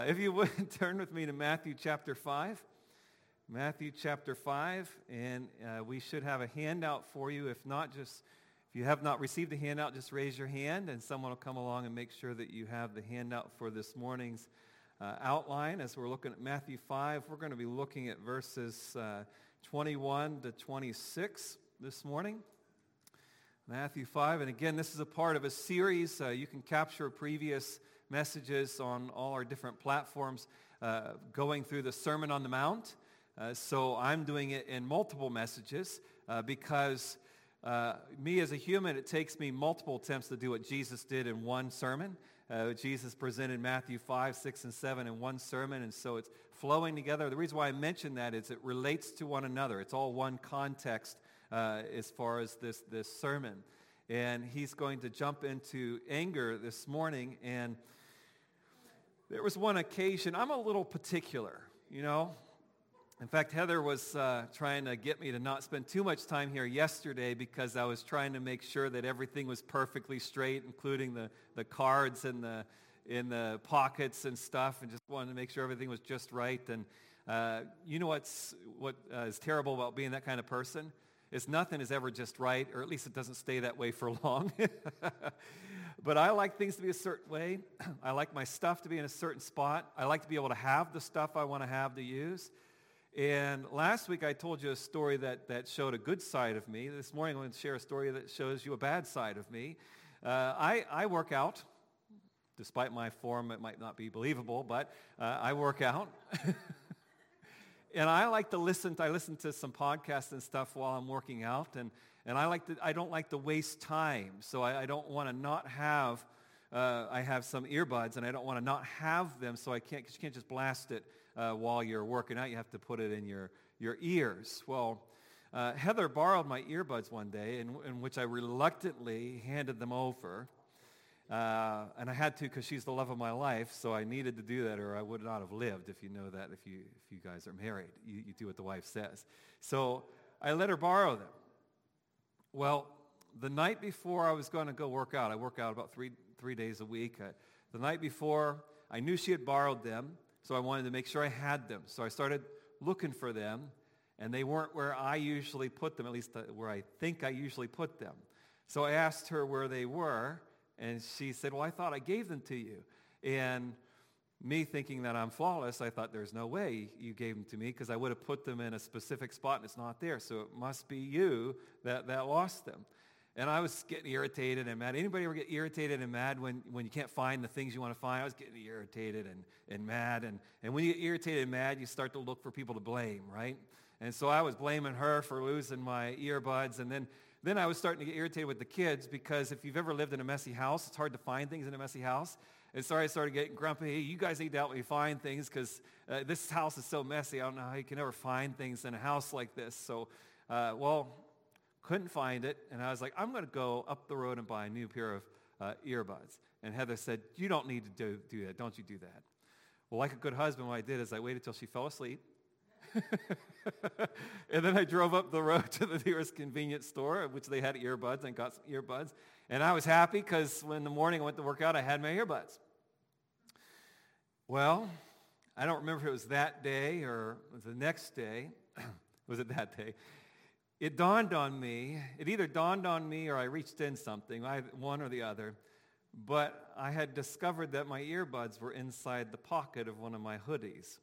If you would turn with me to Matthew chapter 5. Matthew chapter 5, and we should have a handout for you. If you have not received a handout, just raise your hand and someone will come along and make sure that you have the handout for this morning's outline. As we're looking at Matthew 5, we're going to be looking at verses 21 to 26 this morning. Matthew 5, and again, this is a part of a series. You can capture previous messages on all our different platforms going through the Sermon on the Mount. So I'm doing it in multiple messages because me as a human, it takes me multiple attempts to do what Jesus did in one sermon. Jesus presented Matthew 5, 6, and 7 in one sermon, and so it's flowing together. The reason why I mention that is it relates to one another. It's all one context as far as this sermon. And he's going to jump into anger this morning, and there was one occasion, I'm a little particular, you know. In fact, Heather was trying to get me to not spend too much time here yesterday because I was trying to make sure that everything was perfectly straight, including the cards and in the pockets and stuff, and just wanted to make sure everything was just right. And you know what is terrible about being that kind of person? Is nothing is ever just right, or at least it doesn't stay that way for long. But I like things to be a certain way. I like my stuff to be in a certain spot. I like to be able to have the stuff I want to have to use. And last week I told you a story that showed a good side of me. This morning I'm going to share a story that shows you a bad side of me. I work out. Despite my form, it might not be believable, but I work out. And I like to listen to some podcasts and stuff while I'm working out, and I don't like to waste time, so I don't want to not have. I have some earbuds, and I don't want to not have them, so you can't just blast it while you're working out. You have to put it in your ears. Well, Heather borrowed my earbuds one day, in which I reluctantly handed them over. And I had to because she's the love of my life, so I needed to do that or I would not have lived, if you know that, if you guys are married. You do what the wife says. So I let her borrow them. Well, the night before I was going to go work out, I work out about three days a week. The night before, I knew she had borrowed them, so I wanted to make sure I had them. So I started looking for them, and they weren't where I usually put them, at least where I think I usually put them. So I asked her where they were, and she said, well, I thought I gave them to you. And me thinking that I'm flawless, I thought there's no way you gave them to me because I would have put them in a specific spot and it's not there. So it must be you that lost them. And I was getting irritated and mad. Anybody ever get irritated and mad when you can't find the things you want to find? I was getting irritated and mad. And when you get irritated and mad, you start to look for people to blame, right? And so I was blaming her for losing my earbuds. And then I was starting to get irritated with the kids because if you've ever lived in a messy house, it's hard to find things in a messy house. And so I started getting grumpy. Hey, you guys need to help me find things because this house is so messy. I don't know how you can ever find things in a house like this. So, couldn't find it. And I was like, I'm going to go up the road and buy a new pair of earbuds. And Heather said, you don't need to do that. Don't you do that. Well, like a good husband, what I did is I waited till she fell asleep. And then I drove up the road to the nearest convenience store, which they had earbuds, and got some earbuds. And I was happy because when in the morning I went to work out, I had my earbuds. Well, I don't remember if it was that day or the next day. Was it that day? It dawned on me. It either dawned on me or I reached in something, one or the other. But I had discovered that my earbuds were inside the pocket of one of my hoodies.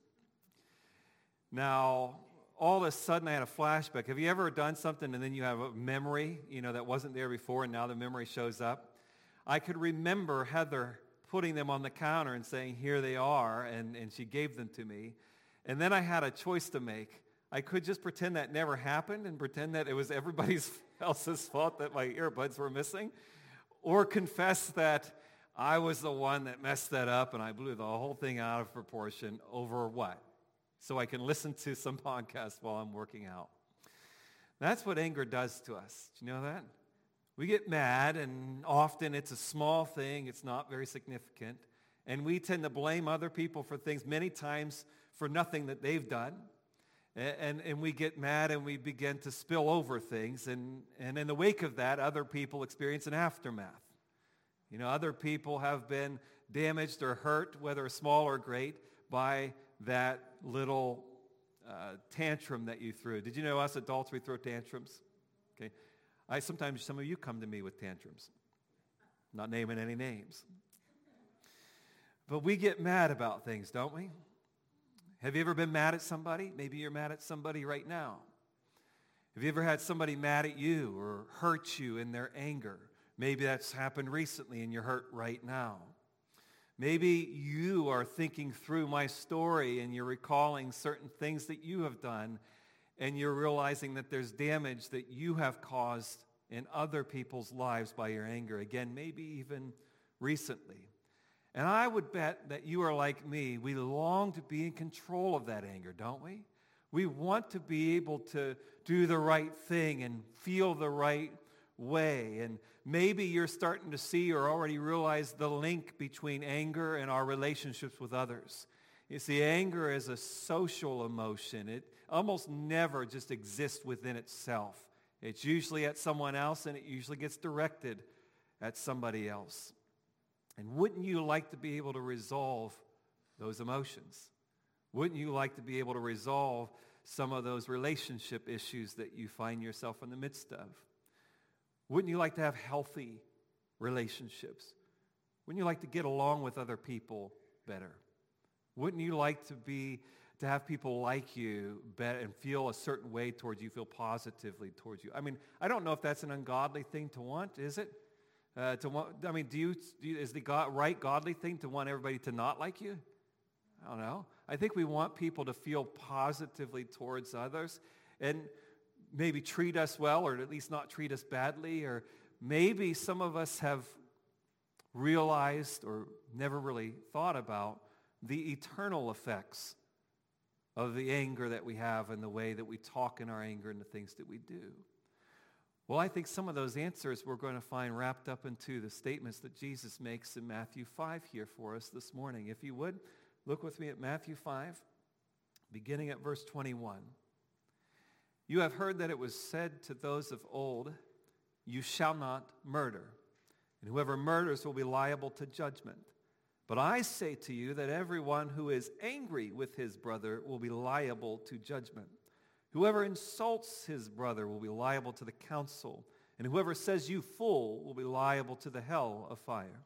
Now, all of a sudden I had a flashback. Have you ever done something and then you have a memory, that wasn't there before and now the memory shows up? I could remember Heather putting them on the counter and saying, here they are, and she gave them to me. And then I had a choice to make. I could just pretend that never happened and pretend that it was everybody else's fault that my earbuds were missing, or confess that I was the one that messed that up and I blew the whole thing out of proportion over what? So I can listen to some podcast while I'm working out. That's what anger does to us. Do you know that? We get mad, and often it's a small thing. It's not very significant. And we tend to blame other people for things, many times for nothing that they've done. And we get mad, and we begin to spill over things. And in the wake of that, other people experience an aftermath. Other people have been damaged or hurt, whether small or great, by that little tantrum that you threw. Did you know us adults, we throw tantrums? Okay. Sometimes some of you come to me with tantrums. Not naming any names. But we get mad about things, don't we? Have you ever been mad at somebody? Maybe you're mad at somebody right now. Have you ever had somebody mad at you or hurt you in their anger? Maybe that's happened recently and you're hurt right now. Maybe you are thinking through my story and you're recalling certain things that you have done and you're realizing that there's damage that you have caused in other people's lives by your anger. Again, maybe even recently. And I would bet that you are like me. We long to be in control of that anger, don't we? We want to be able to do the right thing and feel the right way. And maybe you're starting to see or already realize the link between anger and our relationships with others. You see, anger is a social emotion. It almost never just exists within itself. It's usually at someone else, and it usually gets directed at somebody else. And wouldn't you like to be able to resolve those emotions? Wouldn't you like to be able to resolve some of those relationship issues that you find yourself in the midst of? Wouldn't you like to have healthy relationships? Wouldn't you like to get along with other people better? Wouldn't you like to have people like you better and feel a certain way towards you, feel positively towards you? I mean, I don't know if that's an ungodly thing to want, is it? Is the right godly thing to want everybody to not like you? I don't know. I think we want people to feel positively towards others and maybe treat us well, or at least not treat us badly. Or maybe some of us have realized or never really thought about the eternal effects of the anger that we have and the way that we talk in our anger and the things that we do. Well, I think some of those answers we're going to find wrapped up into the statements that Jesus makes in Matthew 5 here for us this morning. If you would, look with me at Matthew 5, beginning at verse 21. You have heard that it was said to those of old, you shall not murder, and whoever murders will be liable to judgment. But I say to you that everyone who is angry with his brother will be liable to judgment. Whoever insults his brother will be liable to the council, and whoever says you fool will be liable to the hell of fire.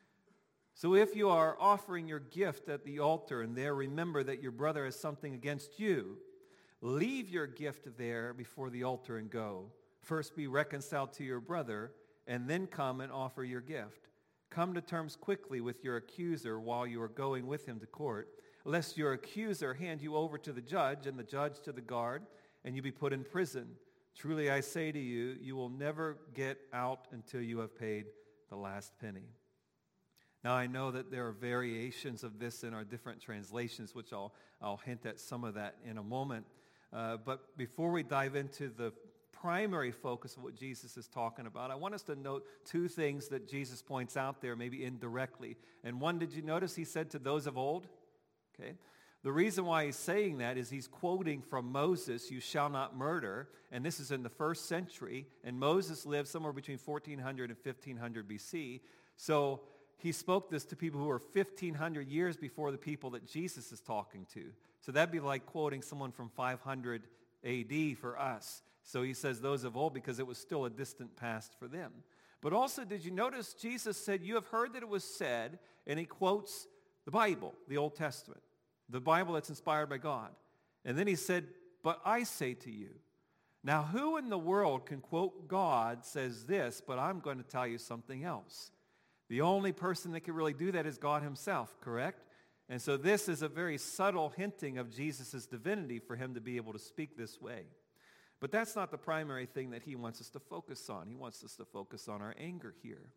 So if you are offering your gift at the altar and there remember that your brother has something against you, leave your gift there before the altar and go. First be reconciled to your brother, and then come and offer your gift. Come to terms quickly with your accuser while you are going with him to court, lest your accuser hand you over to the judge and the judge to the guard, and you be put in prison. Truly I say to you, you will never get out until you have paid the last penny. Now I know that there are variations of this in our different translations, which I'll hint at some of that in a moment. But before we dive into the primary focus of what Jesus is talking about, I want us to note two things that Jesus points out there, maybe indirectly. And one, did you notice he said to those of old? Okay. The reason why he's saying that is he's quoting from Moses, you shall not murder, and this is in the first century, and Moses lived somewhere between 1400 and 1500 BC. So he spoke this to people who were 1,500 years before the people that Jesus is talking to. So that'd be like quoting someone from 500 AD for us. So he says those of old because it was still a distant past for them. But also, did you notice Jesus said, you have heard that it was said, and he quotes the Bible, the Old Testament, the Bible that's inspired by God. And then he said, but I say to you. Now, who in the world can quote God says this, but I'm going to tell you something else? The only person that can really do that is God himself, correct? And so this is a very subtle hinting of Jesus' divinity for him to be able to speak this way. But that's not the primary thing that he wants us to focus on. He wants us to focus on our anger here.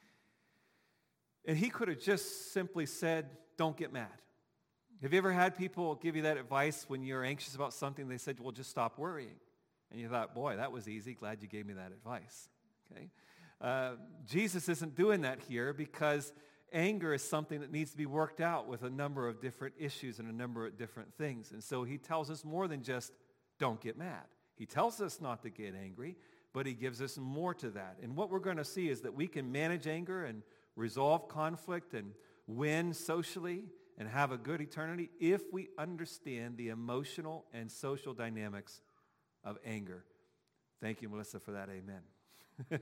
And he could have just simply said, don't get mad. Have you ever had people give you that advice when you're anxious about something? They said, well, just stop worrying. And you thought, boy, that was easy. Glad you gave me that advice. Okay. Jesus isn't doing that here because anger is something that needs to be worked out with a number of different issues and a number of different things. And so he tells us more than just don't get mad. He tells us not to get angry, but he gives us more to that. And what we're going to see is that we can manage anger and resolve conflict and win socially and have a good eternity if we understand the emotional and social dynamics of anger. Thank you, Melissa, for that. Amen.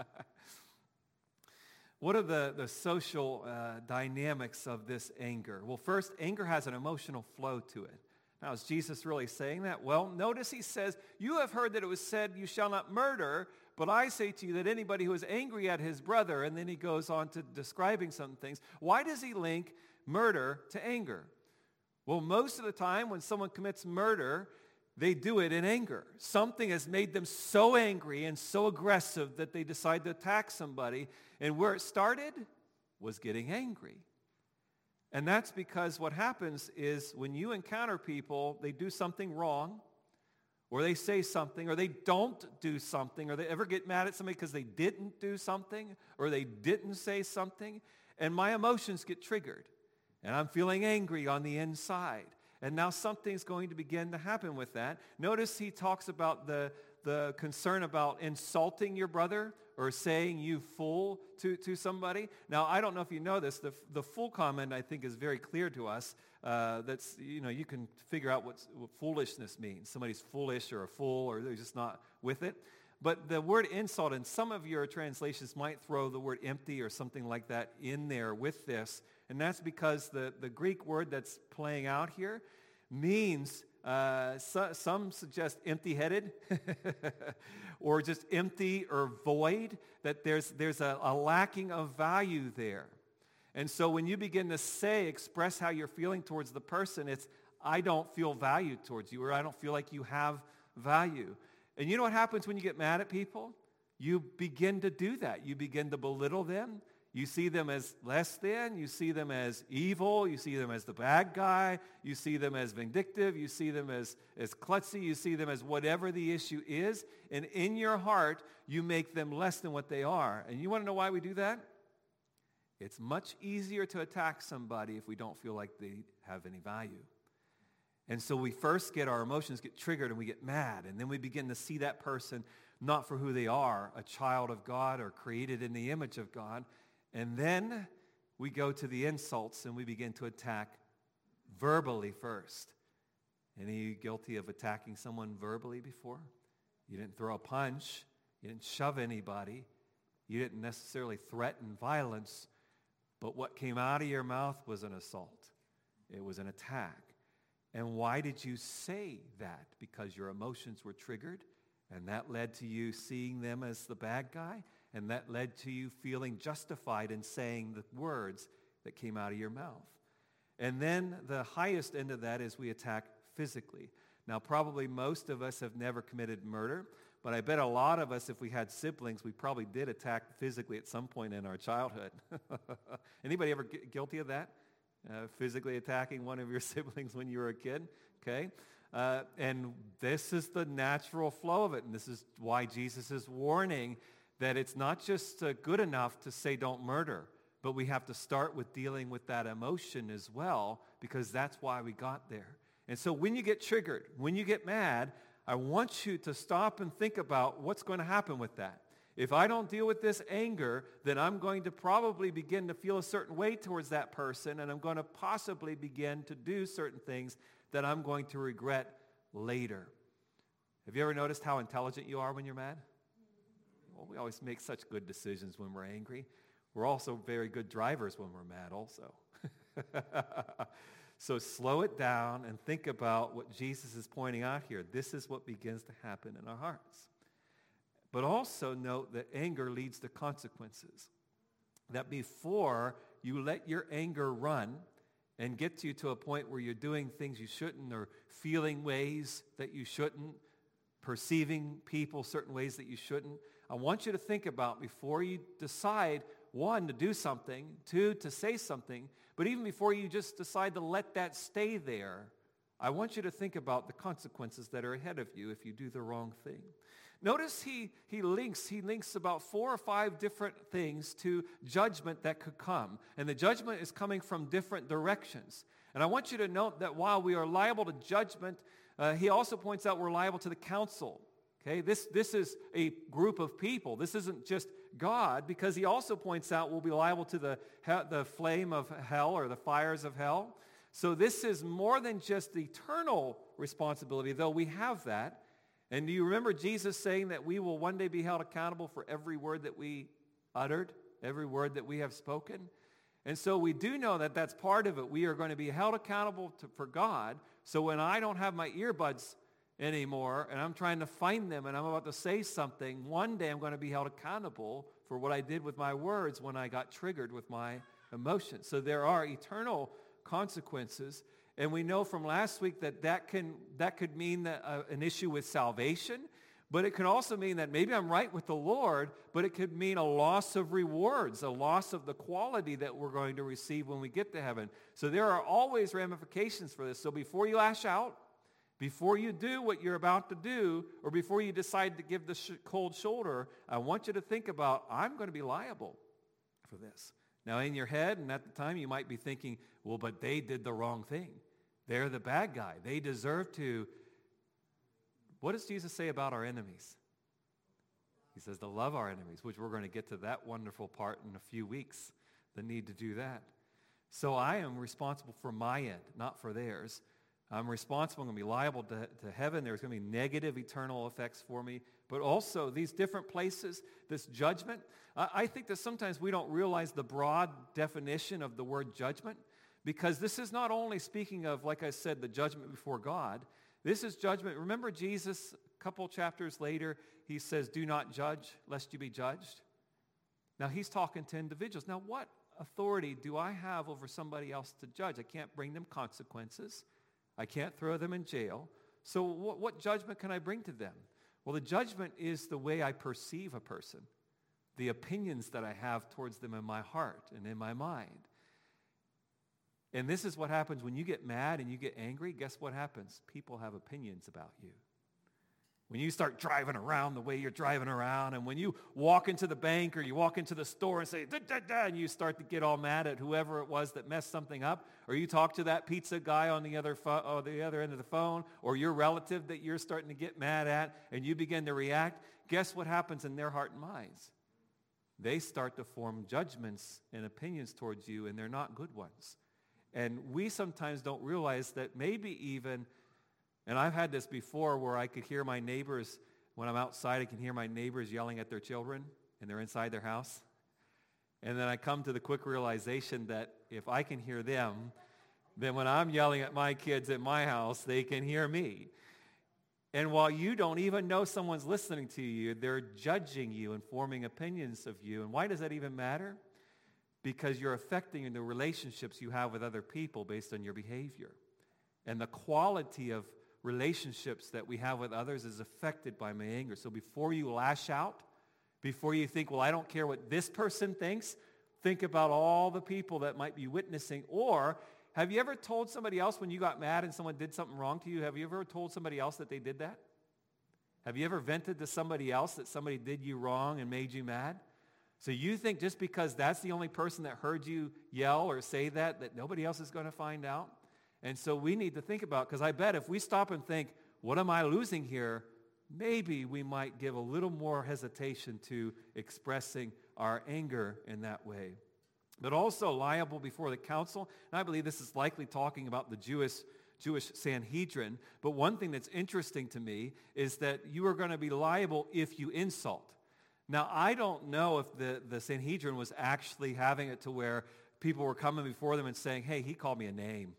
What are the social dynamics of this anger? Well, first, anger has an emotional flow to it. Now, is Jesus really saying that? Well, notice he says, you have heard that it was said, you shall not murder, but I say to you that anybody who is angry at his brother, and then he goes on to describing some things. Why does he link murder to anger? Well, most of the time when someone commits murder, they do it in anger. Something has made them so angry and so aggressive that they decide to attack somebody. And where it started was getting angry. And that's because what happens is when you encounter people, they do something wrong, or they say something, or they don't do something, or they ever get mad at somebody because they didn't do something, or they didn't say something, and my emotions get triggered. And I'm feeling angry on the inside. And now something's going to begin to happen with that. Notice he talks about the concern about insulting your brother or saying you fool to somebody. Now, I don't know if you know this. The fool comment, I think, is very clear to us. That's, you can figure out what foolishness means. Somebody's foolish or a fool or they're just not with it. But the word insult, in some of your translations might throw the word empty or something like that in there with this. And that's because the Greek word that's playing out here means, some suggest empty-headed or just empty or void, that there's a lacking of value there. And so when you begin to express how you're feeling towards the person, it's, I don't feel valued towards you, or I don't feel like you have value. And you know what happens when you get mad at people? You begin to do that. You begin to belittle them. You see them as less than. You see them as evil. You see them as the bad guy. You see them as vindictive. You see them as klutzy. You see them as whatever the issue is. And in your heart, you make them less than what they are. And you want to know why we do that? It's much easier to attack somebody if we don't feel like they have any value. And so we first our emotions get triggered and we get mad. And then we begin to see that person not for who they are, a child of God or created in the image of God. And then we go to the insults and we begin to attack verbally first. Any guilty of attacking someone verbally before? You didn't throw a punch. You didn't shove anybody. You didn't necessarily threaten violence. But what came out of your mouth was an assault. It was an attack. And why did you say that? Because your emotions were triggered, and that led to you seeing them as the bad guy, and that led to you feeling justified in saying the words that came out of your mouth. And then the highest end of that is we attack physically. Now, probably most of us have never committed murder, but I bet a lot of us, if we had siblings, we probably did attack physically at some point in our childhood. Anybody ever guilty of that? Physically attacking one of your siblings when you were a kid? Okay. And this is the natural flow of it. And this is why Jesus is warning that it's not just good enough to say don't murder, but we have to start with dealing with that emotion as well, because that's why we got there. And so when you get triggered, when you get mad, I want you to stop and think about what's going to happen with that. If I don't deal with this anger, then I'm going to probably begin to feel a certain way towards that person, and I'm going to possibly begin to do certain things that I'm going to regret later. Have you ever noticed how intelligent you are when you're mad? Well, we always make such good decisions when we're angry. We're also very good drivers when we're mad also. So slow it down and think about what Jesus is pointing out here. This is what begins to happen in our hearts. But also note that anger leads to consequences. That before you let your anger run and get you to a point where you're doing things you shouldn't, or feeling ways that you shouldn't, perceiving people certain ways that you shouldn't, I want you to think about, before you decide, one, to do something, two, to say something, but even before you just decide to let that stay there, I want you to think about the consequences that are ahead of you if you do the wrong thing. Notice he links about 4 or 5 different things to judgment that could come. And the judgment is coming from different directions. And I want you to note that while we are liable to judgment, he also points out we're liable to the counsel. Okay, this is a group of people. This isn't just God, because he also points out we'll be liable to the flame of hell or the fires of hell. So this is more than just the eternal responsibility, though we have that. And do you remember Jesus saying that we will one day be held accountable for every word that we uttered, every word that we have spoken? And so we do know that that's part of it. We are going to be held accountable for God. So when I don't have my earbuds anymore and I'm trying to find them and I'm about to say something, one day I'm going to be held accountable for what I did with my words when I got triggered with my emotions. So there are eternal consequences. And we know from last week that could mean that, an issue with salvation. But it could also mean that maybe I'm right with the Lord, but it could mean a loss of rewards, a loss of the quality that we're going to receive when we get to heaven. So there are always ramifications for this. So before you lash out, before you do what you're about to do, or before you decide to give the cold shoulder, I want you to think about, I'm going to be liable for this. Now in your head, and at the time, you might be thinking, well, but they did the wrong thing. They're the bad guy. They deserve to. What does Jesus say about our enemies? He says to love our enemies, which we're going to get to that wonderful part in a few weeks, the need to do that. So I am responsible for my end, not for theirs. I'm responsible, I'm going to be liable to heaven. There's going to be negative eternal effects for me. But also these different places, this judgment. I think that sometimes we don't realize the broad definition of the word judgment, because this is not only speaking of, like I said, the judgment before God. This is judgment. Remember Jesus, a couple chapters later, he says, do not judge, lest you be judged. Now he's talking to individuals. Now what authority do I have over somebody else to judge? I can't bring them consequences. I can't throw them in jail. So what judgment can I bring to them? Well, the judgment is the way I perceive a person, the opinions that I have towards them in my heart and in my mind. And this is what happens when you get mad and you get angry. Guess what happens? People have opinions about you. When you start driving around the way you're driving around, and when you walk into the bank or you walk into the store and say, da, da, da, and you start to get all mad at whoever it was that messed something up, or you talk to that pizza guy on the other end of the phone, or your relative that you're starting to get mad at, and you begin to react, guess what happens in their heart and minds? They start to form judgments and opinions towards you, and they're not good ones. And we sometimes don't realize that maybe even, and I've had this before where I could hear my neighbors, when I'm outside, I can hear my neighbors yelling at their children, and they're inside their house. And then I come to the quick realization that if I can hear them, then when I'm yelling at my kids at my house, they can hear me. And while you don't even know someone's listening to you, they're judging you and forming opinions of you. And why does that even matter? Because you're affecting the relationships you have with other people based on your behavior. And the quality of relationships that we have with others is affected by my anger. So before you lash out, before you think, well, I don't care what this person thinks, think about all the people that might be witnessing. Or have you ever told somebody else when you got mad and someone did something wrong to you? Have you ever told somebody else that they did that? Have you ever vented to somebody else that somebody did you wrong and made you mad? So you think just because that's the only person that heard you yell or say that nobody else is going to find out? And so we need to think about, because I bet if we stop and think, what am I losing here? Maybe we might give a little more hesitation to expressing our anger in that way. But also liable before the council, and I believe this is likely talking about the Jewish Sanhedrin. But one thing that's interesting to me is that you are going to be liable if you insult. Now, I don't know if the Sanhedrin was actually having it to where people were coming before them and saying, hey, he called me a name.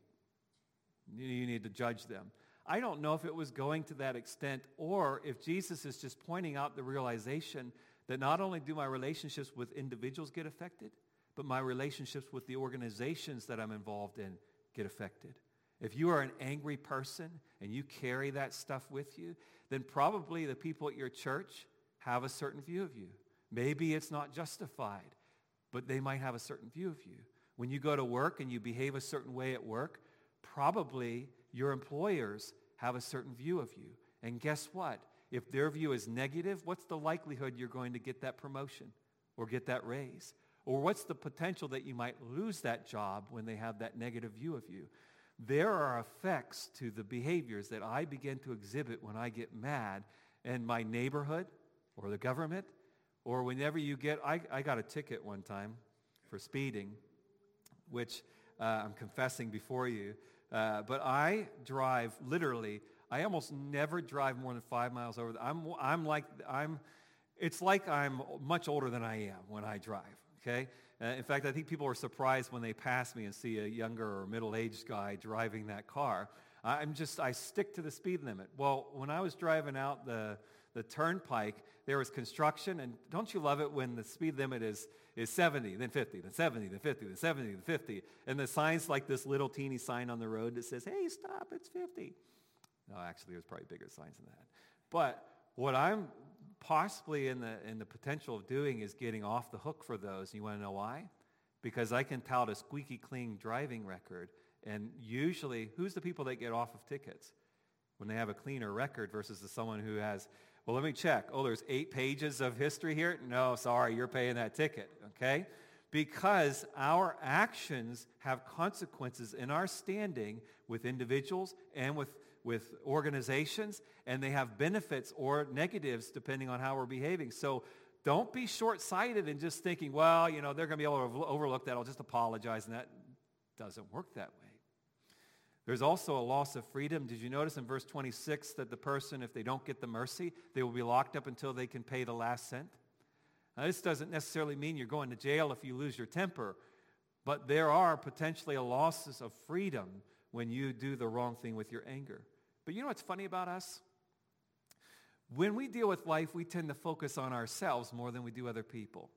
You need to judge them. I don't know if it was going to that extent, or if Jesus is just pointing out the realization that not only do my relationships with individuals get affected, but my relationships with the organizations that I'm involved in get affected. If you are an angry person and you carry that stuff with you, then probably the people at your church have a certain view of you. Maybe it's not justified, but they might have a certain view of you. When you go to work and you behave a certain way at work, probably your employers have a certain view of you. And guess what? If their view is negative, what's the likelihood you're going to get that promotion or get that raise? Or what's the potential that you might lose that job when they have that negative view of you? There are effects to the behaviors that I begin to exhibit when I get mad, and my neighborhood or the government or whenever you get, I got a ticket one time for speeding, which I'm confessing before you, but I drive literally, I almost never drive more than 5 miles over. It's like I'm much older than I am when I drive, okay? In fact, I think people are surprised when they pass me and see a younger or middle-aged guy driving that car. I stick to the speed limit. Well, when I was driving out the turnpike, there was construction, and don't you love it when the speed limit is 70, then 50, then 70, then 50, then 70, then 50, and the sign's like this little teeny sign on the road that says, hey, stop, it's 50. No, actually, there's probably bigger signs than that. But what I'm possibly in the potential of doing is getting off the hook for those. You want to know why? Because I can tout a squeaky clean driving record, and usually, who's the people that get off of tickets? When they have a cleaner record versus someone who has, well, let me check. Oh, there's 8 pages of history here? No, sorry, you're paying that ticket, okay? Because our actions have consequences in our standing with individuals and with organizations, and they have benefits or negatives depending on how we're behaving. So don't be short-sighted and just thinking, well, they're going to be able to overlook that. I'll just apologize, and that doesn't work that way. There's also a loss of freedom. Did you notice in verse 26 that the person, if they don't get the mercy, they will be locked up until they can pay the last cent? Now, this doesn't necessarily mean you're going to jail if you lose your temper, but there are potentially losses of freedom when you do the wrong thing with your anger. But you know what's funny about us? When we deal with life, we tend to focus on ourselves more than we do other people.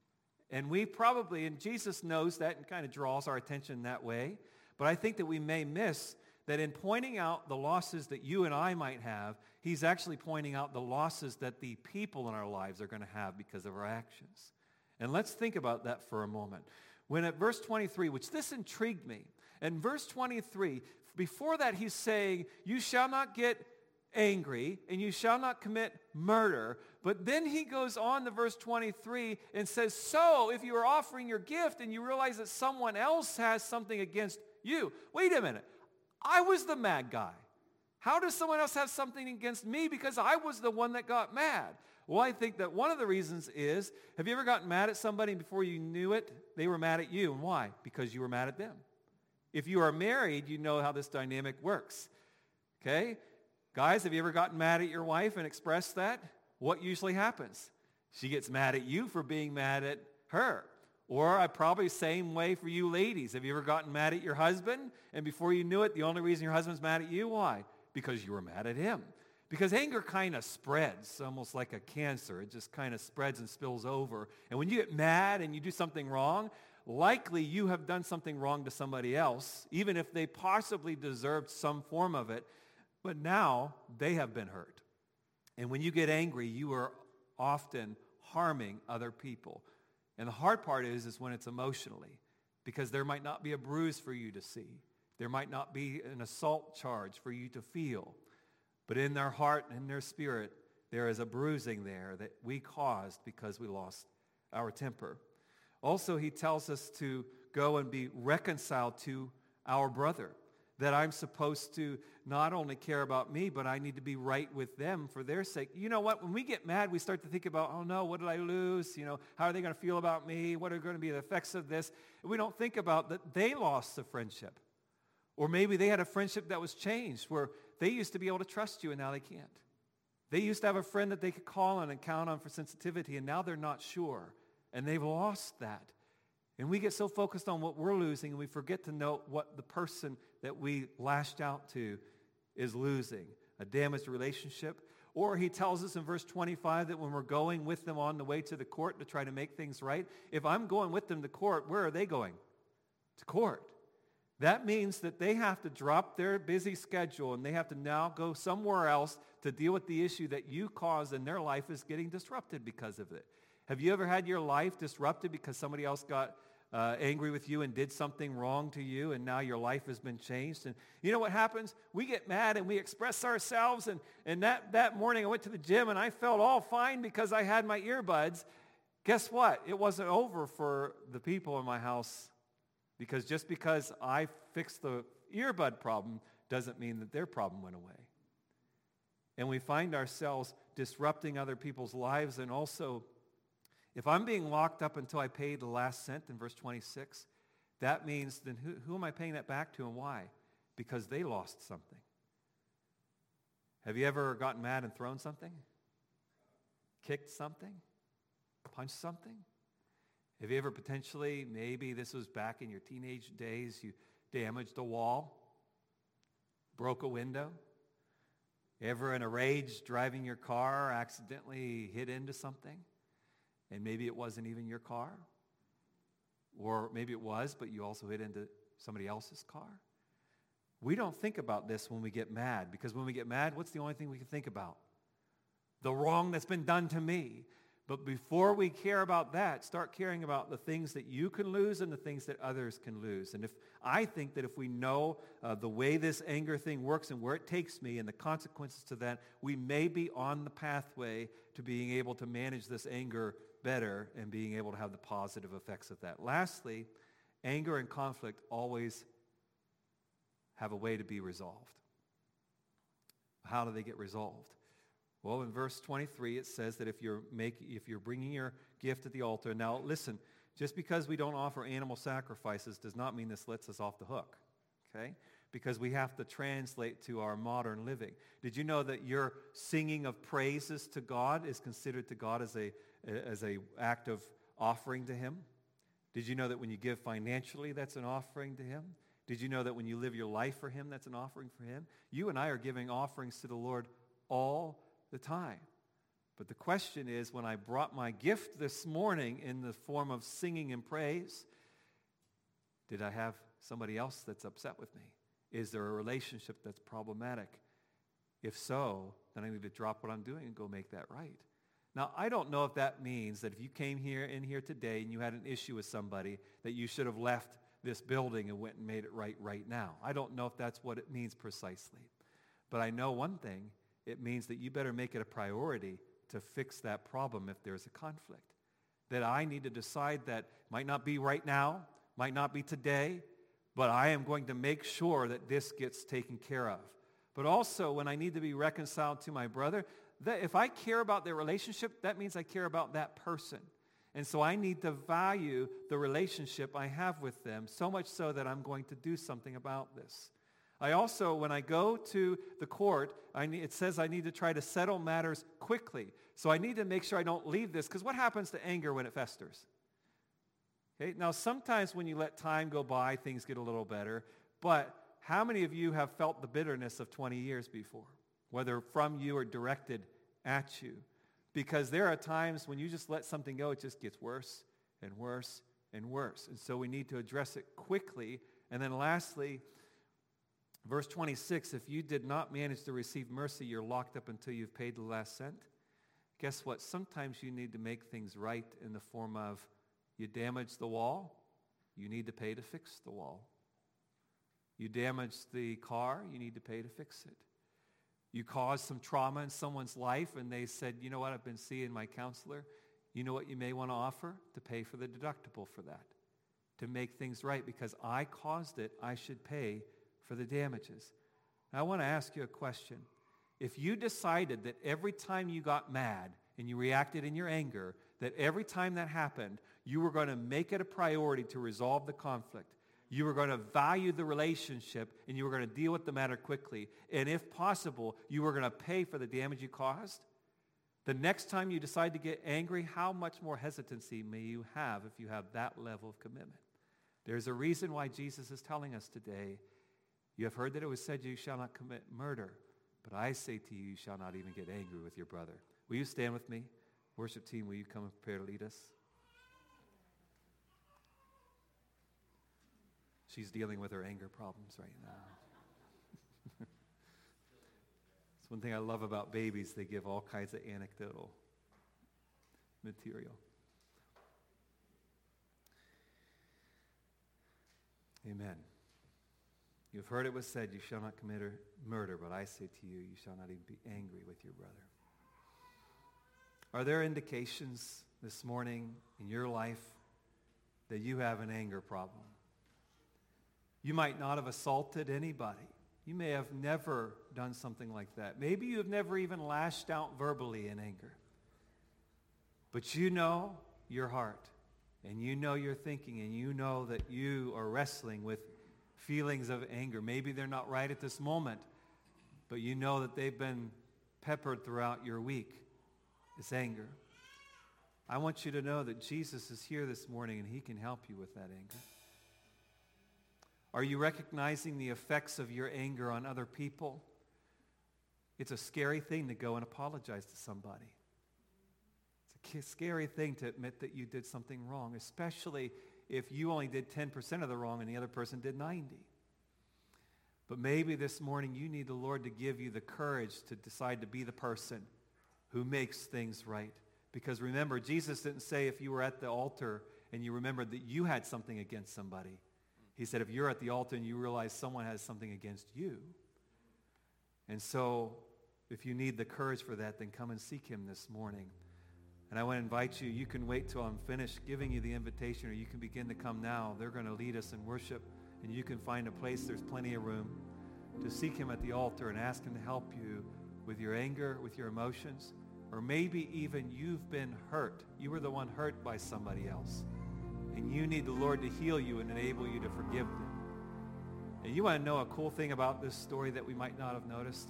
And we probably, and Jesus knows that and kind of draws our attention that way, but I think that we may miss that in pointing out the losses that you and I might have, he's actually pointing out the losses that the people in our lives are going to have because of our actions. And let's think about that for a moment. When at verse 23, which this intrigued me, and verse 23, before that he's saying, you shall not get angry and you shall not commit murder. But then he goes on to verse 23 and says, so if you are offering your gift and you realize that someone else has something against you, wait a minute, I was the mad guy. How does someone else have something against me? Because I was the one that got mad. Well, I think that one of the reasons is, have you ever gotten mad at somebody and before you knew it, they were mad at you? And why? Because you were mad at them. If you are married, you know how this dynamic works. Okay? Guys, have you ever gotten mad at your wife and expressed that? What usually happens? She gets mad at you for being mad at her. Or I probably same way for you ladies. Have you ever gotten mad at your husband and before you knew it, the only reason your husband's mad at you, why? Because you were mad at him. Because anger kind of spreads, almost like a cancer. It just kind of spreads and spills over. And when you get mad and you do something wrong, likely you have done something wrong to somebody else, even if they possibly deserved some form of it. But now they have been hurt. And when you get angry, you are often harming other people. And the hard part is when it's emotionally, because there might not be a bruise for you to see. There might not be an assault charge for you to feel. But in their heart and their spirit, there is a bruising there that we caused because we lost our temper. Also, he tells us to go and be reconciled to our brother, that I'm supposed to not only care about me, but I need to be right with them for their sake. You know what? When we get mad, we start to think about, oh no, what did I lose? How are they going to feel about me? What are going to be the effects of this? And we don't think about that they lost the friendship. Or maybe they had a friendship that was changed, where they used to be able to trust you and now they can't. They used to have a friend that they could call on and count on for sensitivity, and now they're not sure. And they've lost that. And we get so focused on what we're losing, and we forget to note what the person that we lashed out to is losing. A damaged relationship. Or he tells us in verse 25 that when we're going with them on the way to the court to try to make things right, if I'm going with them to court, where are they going? To court. That means that they have to drop their busy schedule and they have to now go somewhere else to deal with the issue that you caused, and their life is getting disrupted because of it. Have you ever had your life disrupted because somebody else got angry with you and did something wrong to you, and now your life has been changed? And you know what happens? We get mad and we express ourselves, and that morning I went to the gym and I felt all fine because I had my earbuds. Guess what? It wasn't over for the people in my house, because just because I fixed the earbud problem doesn't mean that their problem went away. And we find ourselves disrupting other people's lives, and also If I'm being locked up until I pay the last cent in verse 26, that means then who am I paying that back to and why? Because they lost something. Have you ever gotten mad and thrown something? Kicked something? Punched something? Have you ever potentially, maybe this was back in your teenage days, you damaged a wall, broke a window? Ever in a rage driving your car, accidentally hit into something? And maybe it wasn't even your car. Or maybe it was, but you also hit into somebody else's car. We don't think about this when we get mad, because when we get mad, what's the only thing we can think about? The wrong that's been done to me. But before we care about that, start caring about the things that you can lose and the things that others can lose. And I think that if we know the way this anger thing works and where it takes me and the consequences to that, we may be on the pathway to being able to manage this anger better and being able to have the positive effects of that. Lastly, anger and conflict always have a way to be resolved. How do they get resolved? Well, in verse 23, it says that if you're bringing your gift at the altar, now listen, just because we don't offer animal sacrifices does not mean this lets us off the hook, okay? Because we have to translate to our modern living. Did you know that your singing of praises to God is considered to God as a act of offering to him? Did you know that when you give financially, that's an offering to him? Did you know that when you live your life for him, that's an offering for him? You and I are giving offerings to the Lord all the time. But the question is, when I brought my gift this morning in the form of singing and praise, did I have somebody else that's upset with me? Is there a relationship that's problematic? If so, then I need to drop what I'm doing and go make that right. Now, I don't know if that means that if you came in here today and you had an issue with somebody, that you should have left this building and went and made it right now. I don't know if that's what it means precisely. But I know one thing. It means that you better make it a priority to fix that problem if there's a conflict. That I need to decide that might not be right now, might not be today, but I am going to make sure that this gets taken care of. But also, when I need to be reconciled to my brother, that if I care about their relationship, that means I care about that person. And so I need to value the relationship I have with them, so much so that I'm going to do something about this. I also, when I go to the court, it says I need to try to settle matters quickly. So I need to make sure I don't leave this, because what happens to anger when it festers? Okay, now sometimes when you let time go by, things get a little better. But how many of you have felt the bitterness of 20 years before, whether from you or directed at you? Because there are times when you just let something go, it just gets worse and worse and worse. And so we need to address it quickly. And then lastly, verse 26, if you did not manage to receive mercy, you're locked up until you've paid the last cent. Guess what? Sometimes you need to make things right in the form of you damaged the wall, you need to pay to fix the wall. You damaged the car, you need to pay to fix it. You caused some trauma in someone's life and they said, you know what, I've been seeing my counselor. You know what you may want to offer? To pay for the deductible for that. To make things right, because I caused it, I should pay for the damages. Now, I want to ask you a question. If you decided that every time you got mad and you reacted in your anger, that every time that happened, you were going to make it a priority to resolve the conflict, you were going to value the relationship, and you were going to deal with the matter quickly, and if possible, you were going to pay for the damage you caused, the next time you decide to get angry, how much more hesitancy may you have if you have that level of commitment? There's a reason why Jesus is telling us today, you have heard that it was said, you shall not commit murder. But I say to you, you shall not even get angry with your brother. Will you stand with me? Worship team, will you come and prepare to lead us? She's dealing with her anger problems right now. It's one thing I love about babies. They give all kinds of anecdotal material. Amen. You've heard it was said, you shall not commit murder, but I say to you, you shall not even be angry with your brother. Are there indications this morning in your life that you have an anger problem? You might not have assaulted anybody. You may have never done something like that. Maybe you have never even lashed out verbally in anger. But you know your heart, and you know your thinking, and you know that you are wrestling with feelings of anger. Maybe they're not right at this moment, but you know that they've been peppered throughout your week. It's anger. I want you to know that Jesus is here this morning, and he can help you with that anger. Are you recognizing the effects of your anger on other people? It's a scary thing to go and apologize to somebody. It's a scary thing to admit that you did something wrong, especially if you only did 10% of the wrong and the other person did 90%. But maybe this morning you need the Lord to give you the courage to decide to be the person who makes things right. Because remember, Jesus didn't say if you were at the altar and you remembered that you had something against somebody. He said if you're at the altar and you realize someone has something against you. And so if you need the courage for that, then come and seek him this morning. And I want to invite you, you can wait till I'm finished giving you the invitation, or you can begin to come now. They're going to lead us in worship, and you can find a place, there's plenty of room, to seek him at the altar and ask him to help you with your anger, with your emotions, or maybe even you've been hurt. You were the one hurt by somebody else, and you need the Lord to heal you and enable you to forgive them. And you want to know a cool thing about this story that we might not have noticed?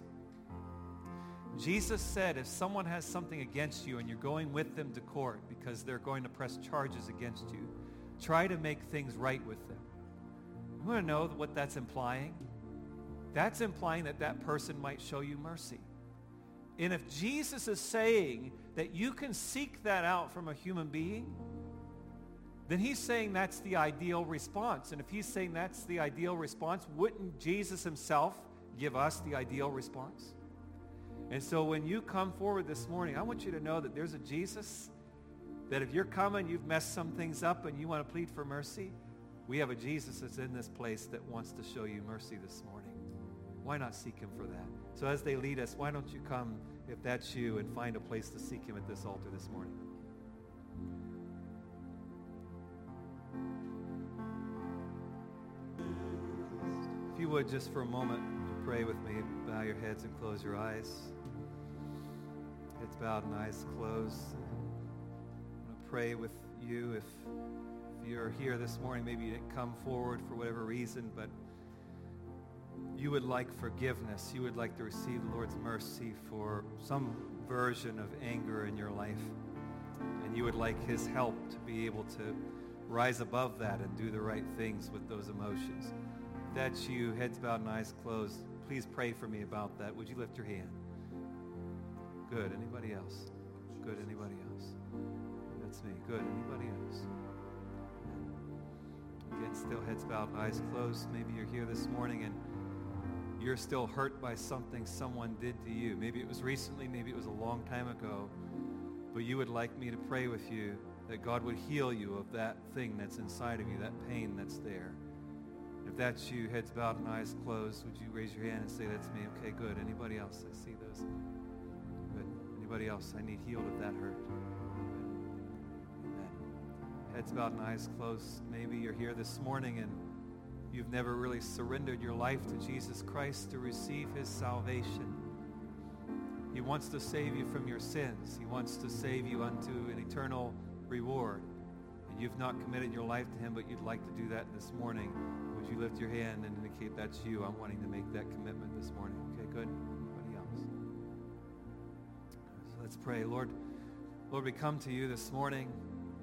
Jesus said if someone has something against you and you're going with them to court because they're going to press charges against you, try to make things right with them. You want to know what that's implying? That's implying that that person might show you mercy. And if Jesus is saying that you can seek that out from a human being, then he's saying that's the ideal response. And if he's saying that's the ideal response, wouldn't Jesus himself give us the ideal response? And so when you come forward this morning, I want you to know that there's a Jesus, that if you're coming, you've messed some things up and you want to plead for mercy, we have a Jesus that's in this place that wants to show you mercy this morning. Why not seek him for that? So as they lead us, why don't you come, if that's you, and find a place to seek him at this altar this morning. If you would, just for a moment, pray with me. Bow your heads and close your eyes. Heads bowed and eyes closed. I want to pray with you. If you're here this morning, maybe you didn't come forward for whatever reason, but you would like forgiveness. You would like to receive the Lord's mercy for some version of anger in your life. And you would like his help to be able to rise above that and do the right things with those emotions. If that's you, heads bowed and eyes closed, please pray for me about that. Would you lift your hand? Good. Anybody else? Good. Anybody else? That's me. Good. Anybody else? Again, still heads bowed and eyes closed. Maybe you're here this morning and you're still hurt by something someone did to you. Maybe it was recently, maybe it was a long time ago, but you would like me to pray with you that God would heal you of that thing that's inside of you, that pain that's there. If that's you, heads bowed and eyes closed, would you raise your hand and say, that's me? Okay, good. Anybody else? I see those. Good. Anybody else? I need healed of that hurt. Good. Amen. Heads bowed and eyes closed. Maybe you're here this morning and you've never really surrendered your life to Jesus Christ to receive his salvation. He wants to save you from your sins. He wants to save you unto an eternal reward. And you've not committed your life to him, but you'd like to do that this morning. Would you lift your hand and indicate that's you? I'm wanting to make that commitment this morning. Okay, good. Anybody else? So let's pray. Lord, we come to you this morning,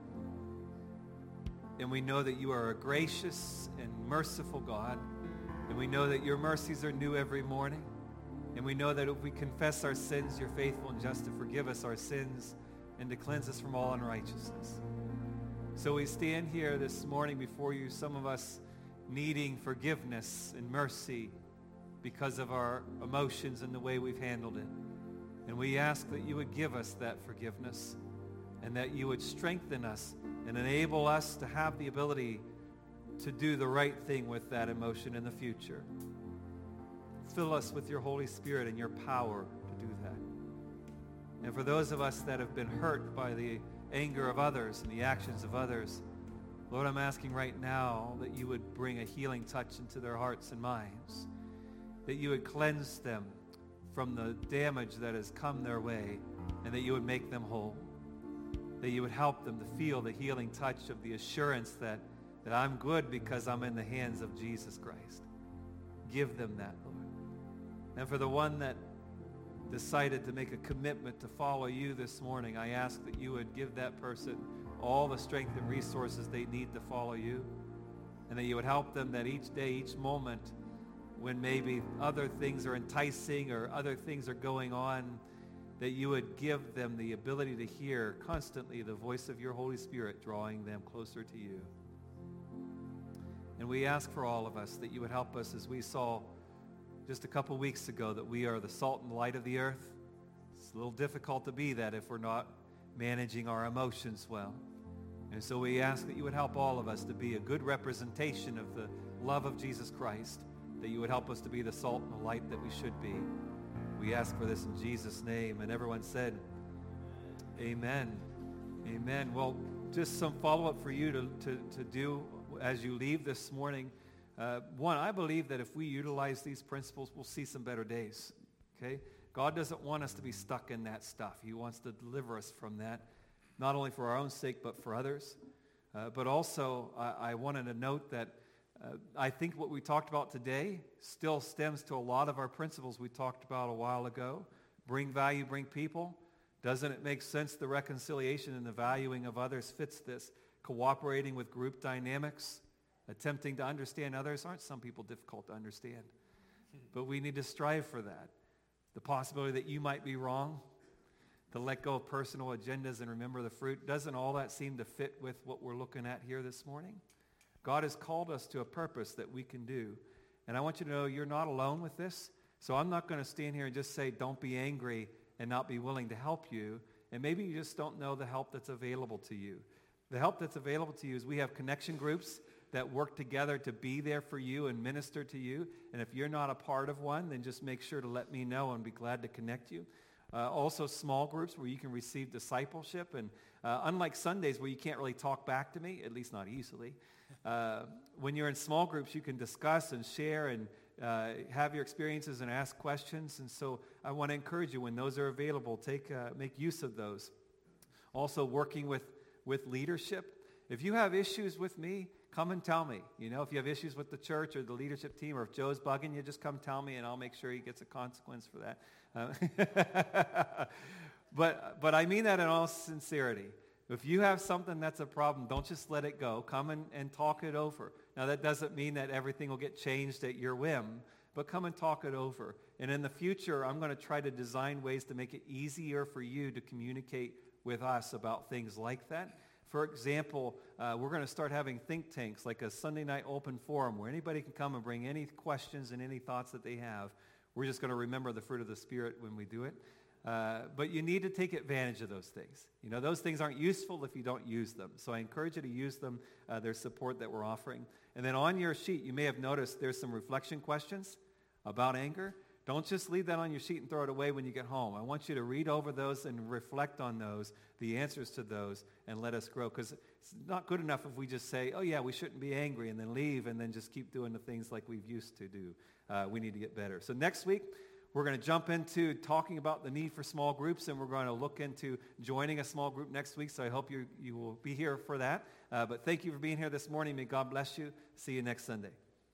and we know that you are a gracious and merciful God, and we know that your mercies are new every morning, and we know that if we confess our sins, you're faithful and just to forgive us our sins and to cleanse us from all unrighteousness. So we stand here this morning before you, some of us needing forgiveness and mercy because of our emotions and the way we've handled it. And we ask that you would give us that forgiveness and that you would strengthen us and enable us to have the ability to do the right thing with that emotion in the future. Fill us with your Holy Spirit and your power to do that. And for those of us that have been hurt by the anger of others and the actions of others, Lord, I'm asking right now that you would bring a healing touch into their hearts and minds, that you would cleanse them from the damage that has come their way, and that you would make them whole. that you would help them to feel the healing touch of the assurance that I'm good because I'm in the hands of Jesus Christ. Give them that, Lord. And for the one that decided to make a commitment to follow you this morning, I ask that you would give that person all the strength and resources they need to follow you, and that you would help them that each day, each moment, when maybe other things are enticing or other things are going on, that you would give them the ability to hear constantly the voice of your Holy Spirit drawing them closer to you. And we ask for all of us that you would help us, as we saw just a couple weeks ago, that we are the salt and light of the earth. It's a little difficult to be that if we're not managing our emotions well. And so we ask that you would help all of us to be a good representation of the love of Jesus Christ, that you would help us to be the salt and the light that we should be. We ask for this in Jesus' name. And everyone said, amen. Amen. Well, just some follow-up for you to do as you leave this morning. One, I believe that if we utilize these principles, we'll see some better days. Okay? God doesn't want us to be stuck in that stuff. He wants to deliver us from that, not only for our own sake, but for others. But also, I wanted to note that I think what we talked about today still stems to a lot of our principles we talked about a while ago. Bring value, bring people. Doesn't it make sense the reconciliation and the valuing of others fits this? Cooperating with group dynamics, attempting to understand others. Aren't some people difficult to understand? But we need to strive for that. The possibility that you might be wrong, to let go of personal agendas and remember the fruit. Doesn't all that seem to fit with what we're looking at here this morning? God has called us to a purpose that we can do. And I want you to know you're not alone with this. So I'm not going to stand here and just say, don't be angry and not be willing to help you. And maybe you just don't know the help that's available to you. The help that's available to you is we have connection groups that work together to be there for you and minister to you. And if you're not a part of one, then just make sure to let me know and be glad to connect you. Also small groups where you can receive discipleship. And unlike Sundays where you can't really talk back to me, at least not easily, when you're in small groups, you can discuss and share and have your experiences and ask questions. And so I want to encourage you, when those are available, make use of those. Also working with leadership. If you have issues with me, come and tell me. You know, if you have issues with the church or the leadership team, or if Joe's bugging you, just come tell me and I'll make sure he gets a consequence for that. But I mean that in all sincerity. If you have something that's a problem, don't just let it go. Come and talk it over. Now, that doesn't mean that everything will get changed at your whim, but come and talk it over. And in the future, I'm going to try to design ways to make it easier for you to communicate with us about things like that. For example, we're going to start having think tanks, like a Sunday night open forum where anybody can come and bring any questions and any thoughts that they have. We're just going to remember the fruit of the Spirit when we do it. But you need to take advantage of those things. You know, those things aren't useful if you don't use them. So I encourage you to use them. There's support that we're offering. And then on your sheet, you may have noticed there's some reflection questions about anger. Don't just leave that on your sheet and throw it away when you get home. I want you to read over those and reflect on those, the answers to those, and let us grow. Because it's not good enough if we just say, oh yeah, we shouldn't be angry, and then leave, and then just keep doing the things like we've used to do. We need to get better. So next week, we're going to jump into talking about the need for small groups, and we're going to look into joining a small group next week. So I hope you will be here for that. But thank you for being here this morning. May God bless you. See you next Sunday.